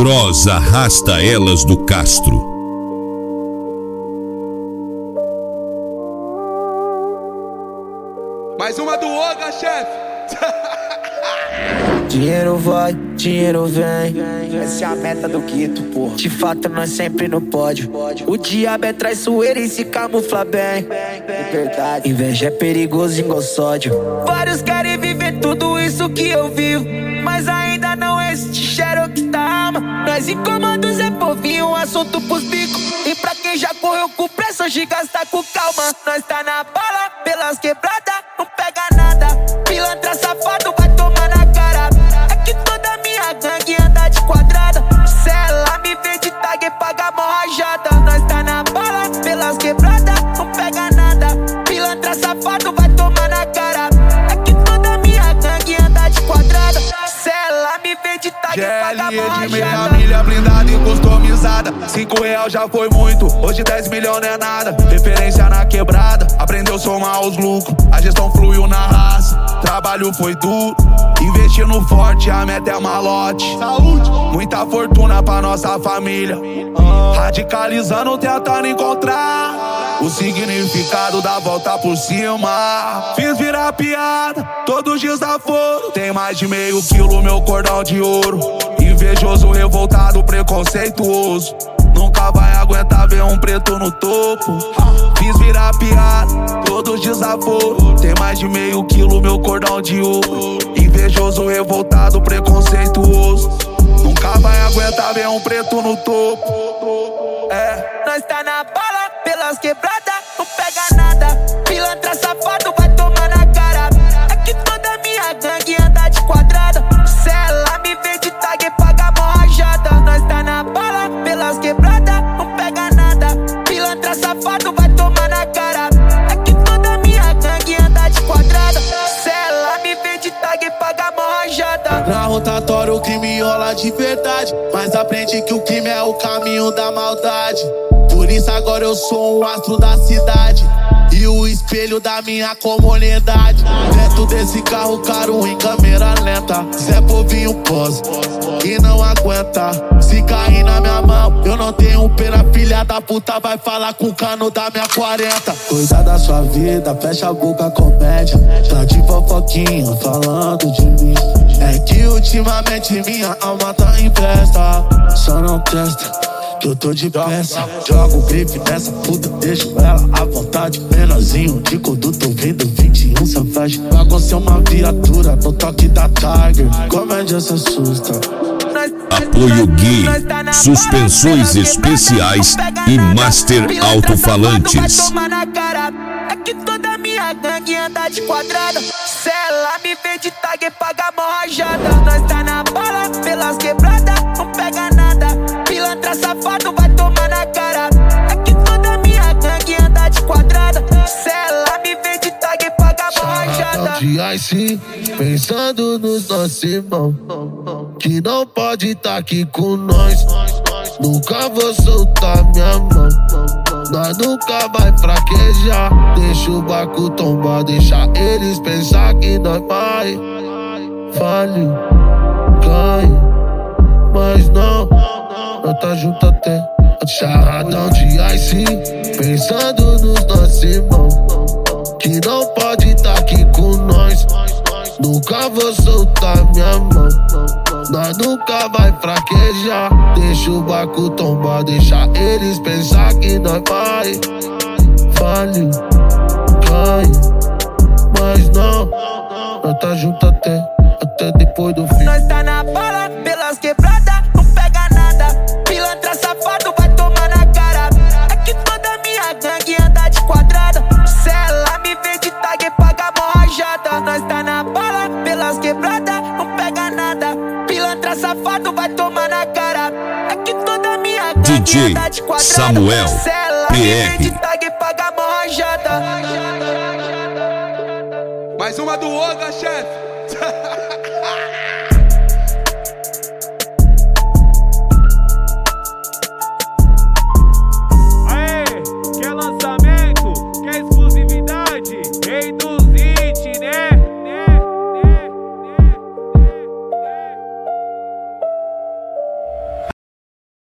Cross arrasta elas do Castro. Mais uma do Oga, chefe. Dinheiro vai, dinheiro vem. Essa é a meta do Quito, porra. De fato, nós sempre no pódio. O diabo é traiçoeiro e se camufla bem. Verdade. Inveja é perigoso, igual sódio. Vários querem viver tudo isso que eu vivo, mas ainda não existe Xerox da alma. Nós incomodamos é povinho, um assunto pros bicos. E pra quem já correu com pressa, hoje gasta com calma. Nós tá na bala, pelas quebradas, não pega nada. Pilantra safado vai tomar na cara. É que toda minha gangue anda de quadrada. Se ela me vê de tag e paga mó rajada. Nós tá na bala, pelas quebradas, não pega nada. Pilantra safado vai tomar na cara. É que toda minha gangue anda de quadrada. Se ela me vê de tag e paga mó rajada. De meia milha blindada e customizada. 5 real já foi muito, hoje 10 milhões não é nada. Referência na quebrada, aprendeu a somar os lucros. A gestão fluiu na raça, trabalho foi duro. Investindo forte, a meta é malote. Saúde, muita fortuna pra nossa família. Radicalizando, tentando encontrar o significado da volta por cima. Fiz virar piada, todos os dias da foro. Tem mais de meio quilo, meu cordão de ouro. Invejoso, revoltado, preconceituoso. Nunca vai aguentar ver um preto no topo. Fiz virar piada, todos desaforo. Tem mais de meio quilo, meu cordão de ouro. Invejoso, revoltado, preconceituoso. Nunca vai aguentar ver um preto no topo. É. Nós tá na bala, pelas quebradas, não pega nada. Pilantra safado vai tomar na cara. É que toda minha gangue anda de quadrada. Se ela me vê de tag e paga mó rajada. Nós tá na bala, pelas quebradas, não pega nada. Pilantra safado vai tomar na cara. É que toda minha gangue anda de quadrada. Se ela me vê de tag e paga mó rajada. Na rotatória o crime rola de verdade, mas aprende que o crime é o caminho da maldade. Por isso agora eu sou um astro da cidade e o espelho da minha comunidade. Dentro desse carro caro em câmera lenta, Zé Povinho pose e não aguenta. Se cair na minha mão, eu não tenho pena. Filha da puta vai falar com o cano da minha 40. Cuida da sua vida, fecha a boca, comédia. Tá de fofoquinha falando de mim. É que ultimamente minha alma tá em festa. Só não testa que eu tô de peça. Jogo o grife nessa puta, deixo ela à vontade. Menorzinho de conduto, ouvindo 21 Savage. Baguncei uma viatura no toque da Tiger. Comédia se assusta. Apoio Gui, suspensões especiais e master alto-falantes. É que toda minha gangue anda de quadrada. Se ela me vê de tag e paga mó rajada. Nós tá na bala, pelas quebradas, não pega nada. Pilantra safado vai tomar na cara. É que toda minha gangue anda de quadrada. Se ela me vê de tag e paga mó rajada. De Ice, pensando nos nossos irmãos, que não pode tá aqui com nós. Nunca vou soltar minha mão. Nós nunca vai fraquejar. Deixa o barco tombar, deixa eles pensar que nós vai. Fale, cai, mas não, nós tá junto até charradão de Ice, pensando nos nossos irmãos, que não pode tá aqui com nós. Nunca vou soltar minha mão. Nós nunca vai fraquejar. Deixa o barco tombar, deixa eles pensar que nós vai. Fale, cai, mas não, nós tá junto até depois do fim. Nós tá na bala, pelas quebradas, não pega nada. Pilantra safado vai tomar na cara. É que toda minha gangue anda de quadrada. Se ela me vê de tag e paga mó rajada. Nós tá na bala, pelas quebradas, não pega nada. Pilantra safado vai tomar na cara. É que toda minha gangue DJ anda de quadrada. Samuel Se ela me vê de PR. tag e paga mó rajada. Mais uma do Oga, chefe.